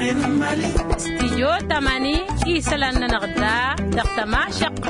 استيو تماني إيسالنا نغدا دقتما شق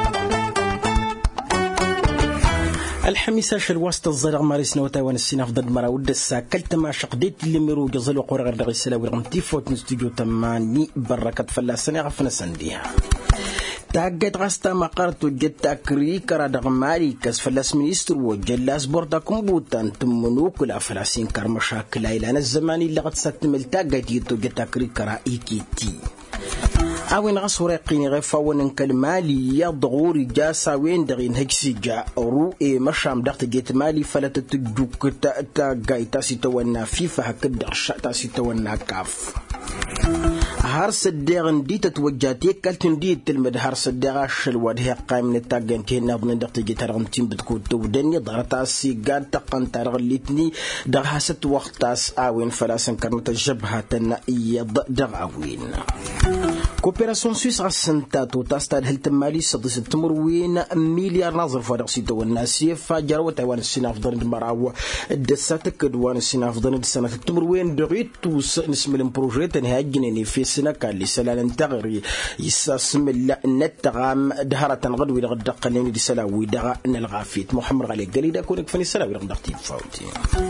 الحميس عشر وسط الزرق مارس نوتا ونسينا في ضد مراود الساكلت ما شقديت اللي ميرو جزل وقور غير السلا ورغمتي فوت نستيو تماني بركة فلاسنة غفنا سنديها تاجت غستا مقرتو جتا كريكرا دغماري كس فلاس مينستر وجلاس بوردا كمبوتان تمنو كلا فلاسين كرمشاكل إلى الزماني اللي قد ستمل تاجت يتو جتا كريكرا إيكيتي أوين غصوري قيني غفاون كالمالي يضغوري جاسا وين دغين هجسي جا رو مشام دغت جيت مالي فلا تتجوك تاقاي تاسي تونا فيفا هكذا تاسي تونا كاف هارس الدغن دي تتوجاتي كالتن دي تلمد هارس الدغا شلواد هي قايم نتاقن تين نظن دغت جيت رغمتين بتكون تودني ضغطاسي قاد تقن ترغلتني دغها ست وقتاس أوين فلاسن كرنت الجبهة تنائية دغاوين كوبيراسيون سويس غسنتاتو تاستاد هلتمالي صدس التمروين مليار ناظر فارغ سيتو الناسي فجروا تايوان السنة في ضرن مراو الدساتك دوان السنة في ضرن السنة التمروين دغيتو نسم البروجي تنهاجنني في السنة كان لسلال تغري يساسم النتغام دهرة غدوي لغد قنيني لسلاوي دغا نلغافيت محمد علي قليدا كونك فني سلاوي لغد فاوتي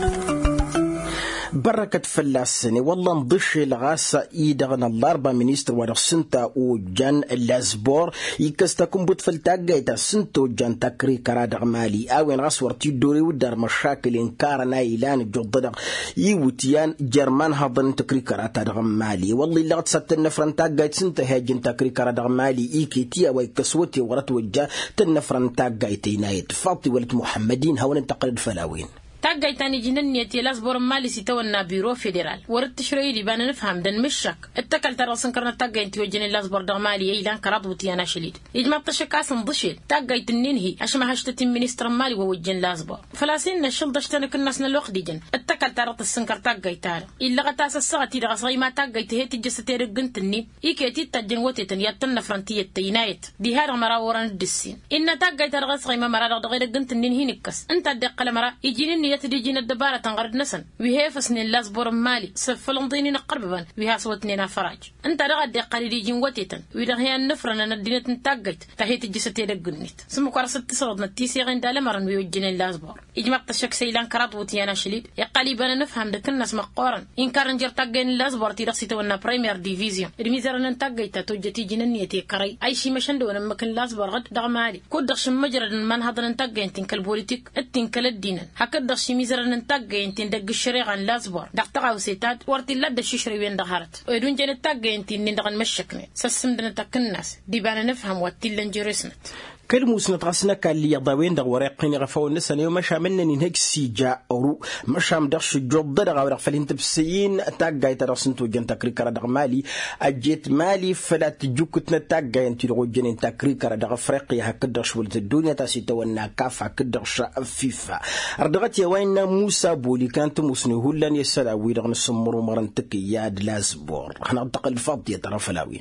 بركة فلاسني والله نضش الغاسة إيدغنا الأربع مينيستر ورسنتا وجان اللازبور يكستكم بتفلتاقيتا سنتو جان تكري كرادغ مالي أوين غاسور تيدوري ودار مشاكل إنكارنا إيلان الجضدغ يوتيان جرمان هضن تكري كرادغ مالي والله اللي غد ست النفران تاقيت سنتا هاجن تكري كرادغ مالي إيكيتيا ويكسوتي ورتوجا تنفران تاقيتي نايت فاطي ولد محمدين هون انتقلد فلاوين تاجي تاني جنن يتي لاسبور مالي سيتونا بيرو فيدرال ورد تشري لي بان نفهم دن مشك اتكل ترى سنكرنا تاجي انت وجني لاسبور دغمالي ايلان كراد وتيانا شليد اجمع تشكاس نضشل تاجي تنينهي اشما هشتتي مينستر مالي ووجن لاسبور فلاسين نشل دشتنك الناس نلوخ ديجن اتكل ترى السنكر تاجي تار الا غتاس السغتي دغصي ما تاجي تهي تجستي رغنتني ايكيتي تجن وتتن يتن فرنتيه تينايت دي هار مرا وران الدسين ان تاجي ترى غصي ما مرا دغ رغنتني هي نكس انت دقل مرا يجيني يتديجين الدبارة تنغرد نسن وهي فسن اللاس بور مالي سفلنضيني نقربا وها صوتنينا فراج انت رغد قال ديجين وتيتن ويدا هي النفرن ندينه تنتاجت تهيت جستي دغنيت سمو كرست تصرد نتيسي غين دالمرن ويوجين اللاس بور اجمع تشك سيلان كرات وتيانا شليد يقالي بنا نفهم دك الناس مقورن ان كان جر تاجين اللاس بور تي رخصيتو بريمير ديفيزيون الميزرن نتاجت توجتي جننيتي كري اي شي مشندو مكن لاس بور غد دغمالي كودخش مجرد من هذا نتاجت كالبوليتيك التنكل الدين هكذا ميزرن نتاجي انت ندق الشريعة لازبور دقتها وسيتات ورتي لد الششري وين دهرت ودون جن نتاجي انت ندغن مشكني سسم دنتك الناس دي بان نفهم واتيلن جرسنت كلموس نتغسنا كاللي يضاوين دغ ورقين غفاو النسان يوم مشا منني نهيك سيجا أورو مشا مدغش جوب دغ ورق فلين تبسيين تاقاي ترسنتو جن تكريكرا دغ مالي أجيت مالي فلا تجوكتنا تاقاي انتي لغو جنين تكريكرا دغ فريقيا هكدغش ولد الدنيا تاسي تونا كاف هكدغش فيفا أردغت يوين موسى بولي كانت موسني هولان يسلاوي دغ نسمرو مرنتكي ياد لازبور احنا انتقل الفاضية ترى فلاوين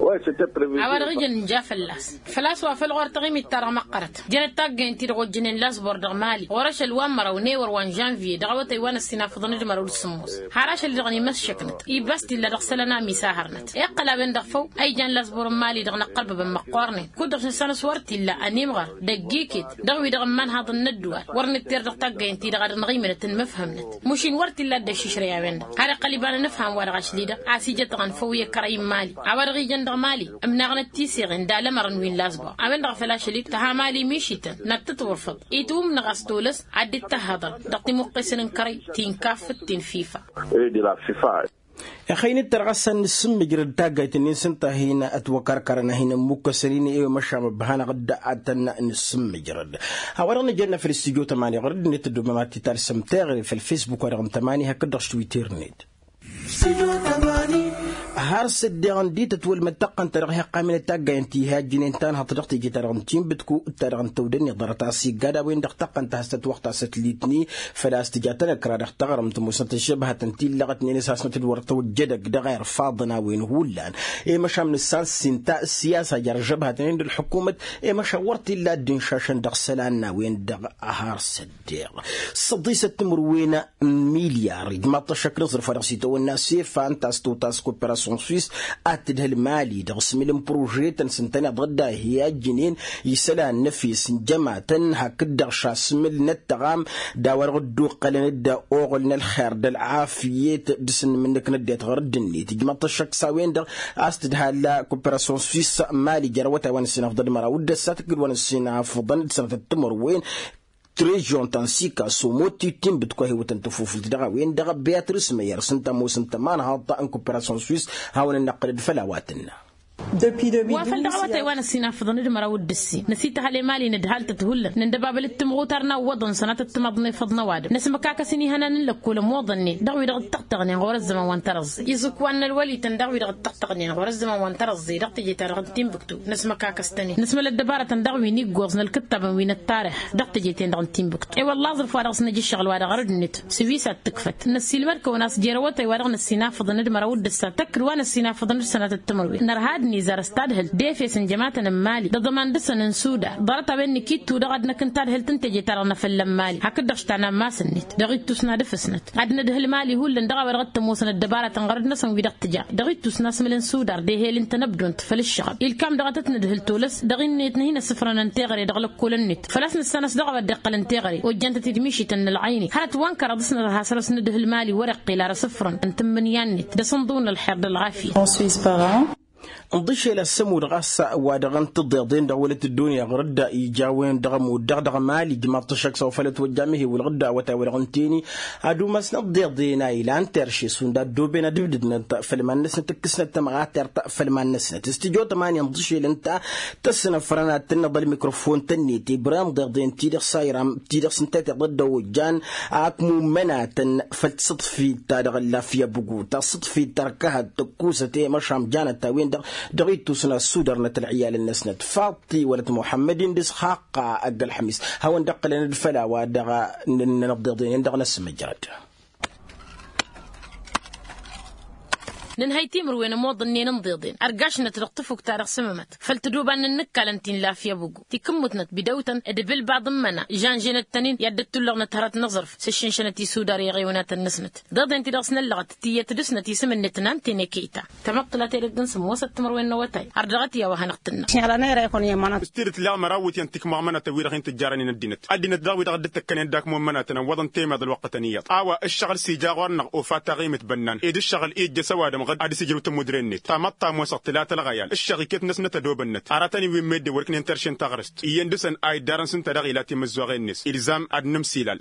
أول رجل جاء فلاس وفل غور تغيمي ترى مقرت جن تاج انتي دغو جنين لاس بوردغ مالي ورش الوان مرا ونيور وان جانفي دغوتي وان السنا فضن جمر السموس حراش اللي غني مسشكنت يبست الا دغسلنا مساهرنت يقلا بين دغفو اي جان لاس بور مالي دغنا قلب بمقورني كودغ سنه سورتي الا انيمغر دقيقت دغوي دغ من هذا الندوار ورن تير دغ تاج انتي دغ نغيمنت مفهمنت مشين ورتي لا دششريا وين هذا قلبان نفهم ورغش ليدا عسيجه غنفويه كريم مالي اورغي جن مالي امناغنا تيسيغن دالمرن وين لازبا امن دغفلا شليك تها مالي ميشيتن نتتورفض ايتوم نغستولس عدت تهضر دقي مقيسن كري تين كافت تين فيفا دي لا فيفا أخي نترغسن السم جرد تاجت نسنت هنا أتوكر كرنا هنا مكسرين إيه مشى بهنا قد أتنا السم جرد هورنا جينا في الاستوديو 8 غرد نتدو ما تترسم تاغري في الفيسبوك ورقم 8 هكذا تويتر نت استوديو 8 هارس الديران دي تتول متقن ترغي قامين التاقا انتهاء جنين تان هطرق تيجي ترغن تيم بتكو ترغن تودن يضر تاسي قادا وين دقتقن تهستت وقت ستليتني فلا استجاتنا كرا دقتغرم تموسنت الشبهة تنتيل لغت نيني ساسمة الورطة والجدق دغير فاضنا وين هولان مشا من السانس سنتاء السياسة جرجبها تنين الحكومة مشا ورتي لا الدين شاشن دغ سلانا وين دغ هارس الدير صديسة تمروين مليار جماط الشكل صرف رغسيتو والناس فانتاس توتاس كوبراسيون سويس أتده المالي درسم البروجي تنسنتنا ضد هي جنين يسلا نفيس جماعة هكذا شاسمل نتغام داور غدو قلن دا أوغلنا الخير دا العافية دسن منك نديت غردني تجمع طشك ساوين دا أستدها لا كوبراسيون سويس مالي جروتا وانسينا فضل مرا ودى ساتقل وانسينا فضل سنة التمر وين تريجون تنسيكا سوموتي تيم بتكوهي وتنتفوف الدغا وين دغا بياتريس مير سنتا مو سنتا مان هاطا ان كوبراسيون سويس هاون النقل فلاواتنا وافل دعوتي وانا السينا فضن دمرا ودسي نسيتها لي مالي ندهال تتهل نندباب التمغوترنا وضن سنة التمضني فضنا وادم نسمكاكا سني هنا نلكول موضني دغوي دغ تقتغني غور الزمان وانترز يزكوان الولي تندغوي دغ تقتغني غور الزمان وانترز دغ تجي ترغ تيمبكتو نسمكاكا ستني نسمل الدبارة تندغوي نيغوز الكتاب وين التاريخ دغ تجي تندغ تيمبكتو اي والله ظرف وارغ نجي الشغل وارغ غرد النت سويسات تكفت نسي المركه وناس جيروتي وارغ السينا فضن دمرا ودسا تكر وانا السينا فضن سنة التمروي نرهاد نيزار استادهل ديفيس جماعتنا مالي ضمان دسن سودا ضرت بين كيتو دغدنا كنتاد هل تنتجي ترى في المالي هكدغش تانا ما سنت دغيت تسنا دفسنت عدنا ده المالي هو اللي دغا ورغت موسن الدباره تنغردنا سن ويدق تجا دغيت تسنا سملن سودار دي هي انت نبدون تفل الشغب الكام دغتت ندهل تولس دغينيت هنا صفرا ننتغري دغلك كل النت فلسنا السنس دغا بدقل انتغري وجنت تدميشي تن العيني هات وانكر دسنا لها سرس ندهل المالي ورقي لا صفرا انت من يانت دسندون الحرب العافيه انضيش إلى السمو دغاسة ودغن تضيضين دولة الدنيا غردة إيجاوين دغم ودغ مالي جماعة الشك سوف لتوجامه والغردة وتاورغنتيني هادو مسنا ضيضين إلان ترشي سوندا دوبنا دبدنا فلما نسنا تكسنا تمغات فلما نسنا تستجو تمانيا انضيش إلى انت تسنا فرنا تنضل الميكروفون تني تبرام ضيضين تيدغ سايرام تيدغ سنتات ضد وجان أكمو مناتا فلتصطفي تادغ اللافية بقوتا صطفي تركها تكوسة مشام جانا تاوين دغيتو سنة سودرنة العيال النسنة فاطي ولد محمد دس حاقة أقل حميس هون دقل الفلا ودغا نبضضين دغ نسمجاد ننهايتي مروين موضنين نضيضين أرقاشنا تلقطفوك تاريخ سممت فلتدوب أن النكالنتين لافيا بوغو تكمتنت بدوتا ادبل بعض منا جان جين التنين يددتو لغنا تهرات نظرف سشين شنتي سوداري غيونات النسنت ضد تدرسنا اللغت تي تدسنتي سمن نتنان تينيكيتا تمقتلات يردن سموسة مروين نواتاي أرجغت يا وهنقتلنا شعرنا رايكون يا مانا استيرت لا مراوت ينتك مامنا توير غين تجارني ندينت ادينت داوي دغدتك كان داك ممناتنا وضن تيما ذا الوقت نيات الشغل سيجاغورنا وفاتا غيمه بنان ايد الشغل ايد سوادم غد ادي سجلت مدرنت تمطى موسط لا تلغيال الشركات ناس نتدوبنت اراتني وين ميد وركن انترشن تغرست يندسن اي دارنسن تدغيلاتي مزوغينس الزام ادنم سيلال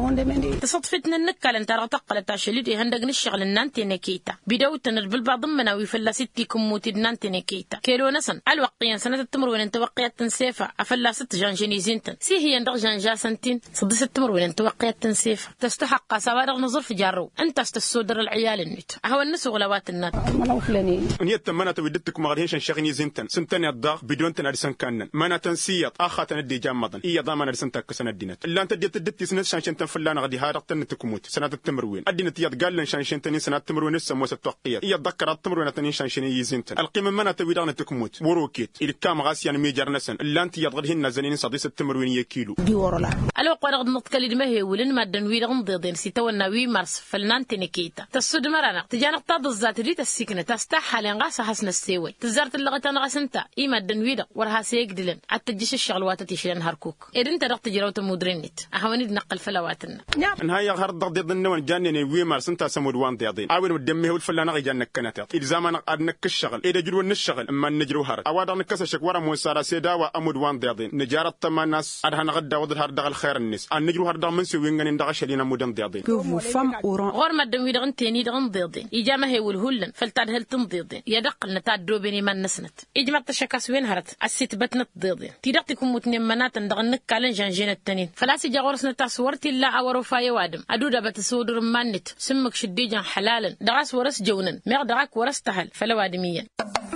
تصدفتنا النكال انت رتقلت عشليدي هندق الشغل النانتي نكيتا بدوتنا بالبعض منا ويفلا ستي كموتي نانتي نكيتا كيلو نسن الوقيا سنه التمر وين انت وقيت تنسيفه افلا 6 جانجيني زينتن سي هي ندغ جانجا سنتين صد 6 التمر وين انت وقيت تنسيفه تستحق سوادغ نظر في جارو انت استسودر العيال النت هو الناس غلوات النات ملو فلاني نيت منا تودتك مغرهين شنشغني زينتن سنتن الضغ بدون تنادسن كانن منا تنسيط اخا ندي جامضن اي ضامن رسنتك سنه دينت الا انت ديت سنه شانشنتن فلان غدي هذا تنتكموت سنه التمر وين ادينت يد قال شانشنتن سنه التمر وين سمو ستوقيت اي ذكر التمر وين تنين شانشني زينتن القيمه منا تويدان تكموت وروكيت الكام غاسيان ميجر نسن الا انت يضغدهن زنين صديس التمر وين يكيلو دي ورولا الو قرغ نتكلم ما هي ولن ما دن ويدغن ضيضين سيتونا وي مارس فلنان تنكيتا تسود مرنا تجانا قطاد الذات دي السكنه تستحى لنغاس حسن السيوي تزارت اللغه تنغاسنتا ايما دن ويدغ ورها سيقدلن عتجيش الشغل واتتيشلن هركوك ادن ترقت جروت مدرنت اهوني نقل فلواتنا نهايه غير ضد النون جانني وي مارس انت سمود وان ضيضين اول مدمه والفلان غي جانك كنات الزمان ادنك الشغل اذا جرو الشغل اما نجرو هر اواد نكسشك ورا موسارا سيدا وامود وان ضيضين نجاره تمناس ادها غدا وضد هر دغ الخير الناس ان نجرو هر دغ من سي وين ندغ شلينا مودن ضيضين غور ما دم ويدغن تاني دغن ضيضين اجامه هي والهول كلن فلتاد هل تنضيضين يدق نتاد دوبيني من نسنت إجمع تشكاس وين هرت الست بتنت ضيضين تيدقتكم متنمنات ندغنك كالن جانجين التنين فلاسي جاورس نتاسورتي لا أورو فاي وادم أدودا بتسودر مانت سمك شديجا حلالا دغاس ورس جونن مغدغاك ورس تهل فلوادميا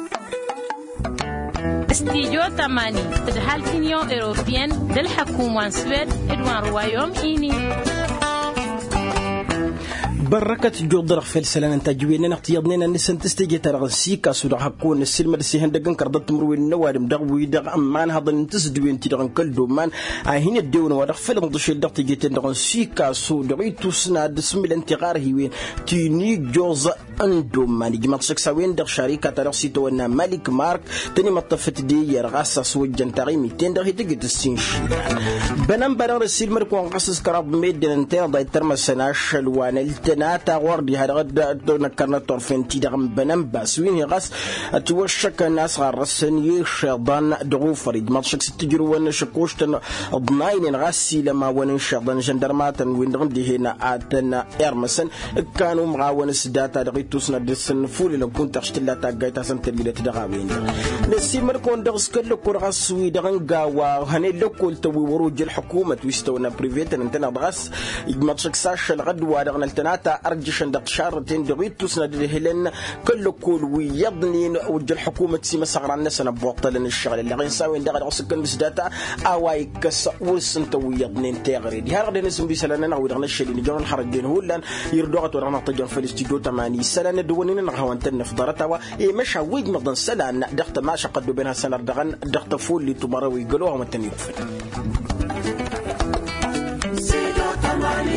استيجو تماني تدهال كينيو إيروبيان دل حكومة سويد إدوان روايوم إيني بركة جودر في السلام أنت جوينا نقتيضنا نسنت استجي ترى سيكا سودا حكون السلم السيهن دقن كردت مروي النوادم دغوي دغ أمان هذا نتسدوين تدغن كل دومان هنا الدون ورق فيلم ضش الدق تجي تدغن سيكا سودا ويتوسنا دسم الانتقار هيوين تيني جوز أندومان جمع سكساوين دغ شركة ترى سيتونا مالك مارك تاني مطفت دي يرغاس سوى جنتاري 200 دغ تجي تسينش بنام برا السلم ركون قصص كراب ميدن انتهى ضايت ترمسناش الوان ناتا وردي هذا غدا نكرنا طرفين تيدغم بنم باسوين يغاس توشك الناس غرسن يشضان دغو فريد ما تشك ستجرو ون شكوش تن ضناين غاسي لما ون شضان جندرمات وين دغم دي هنا اتنا ارمسن كانوا مغاون سداتا دغيتوسنا دسن فول لو كنت اشتلا تاغايتا سنتريده تدغاوين نسي مركون دغس كل كورغاس وي دغن غاوا هني لوكول تو وروج الحكومه ويستونا بريفيت انتنا دغاس ما تشك ساش الغدوا دغن التناتا أرجش عندك شارتين دغيتوس ندري هلن كل كل ويضنين وجه الحكومة سي مسغر الناس أنا بوطلن الشغل اللي غنساوي ندغ عسكن بسداتا أواي كس ورسنت ويضنين تغريد هرغد نسم بسلنا نعود غن الشيء اللي جرون حرجين هولن يردوغت ورانا طجن في الاستوديو 80 سنة دوونين نغهوان تنفضرتها وإيه مش ويد مضن سنة دغت ما شقدوا بينها سنة دغن دغت فول اللي تمروي يقولوها متنيرفن